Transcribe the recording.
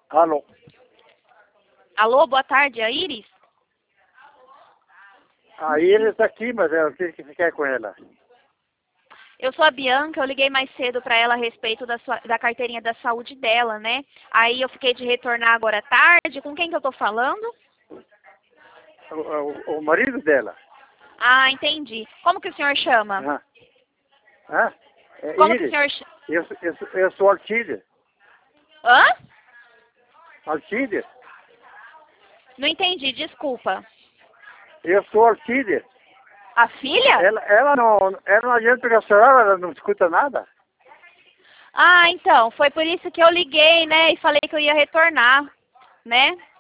Alô? Alô, boa tarde, a Iris? A Iris está aqui, mas o que você quer com ela? Eu sou a Bianca, eu liguei mais cedo para ela a respeito da carteirinha da saúde dela, né? Aí eu fiquei de retornar agora à tarde. Com quem que eu tô falando? O marido dela. Ah, entendi. Como que o senhor chama? Ah. Hã? É Como que o Iris. senhor... Eu sou Alcides. Hã? Alcides. Não entendi, desculpa. Eu sou Alcides. A filha? Ela não adianta pegar o celular, ela não escuta nada. Ah, então, foi por isso que eu liguei, né? E falei que eu ia retornar, né?